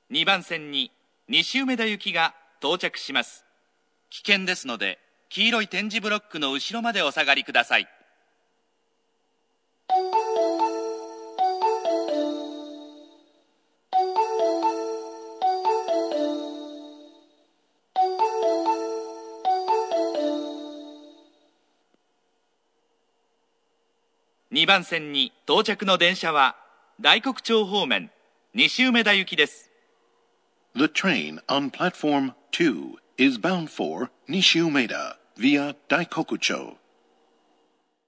2番線に西梅田行きが到着します。危険ですので、黄色い点字ブロックの後ろまでお下がりください。2番線に到着の電車は大黒町方面西梅田行きです。 The train on platform 2 is bound for Nishiumeda via Daikokucho.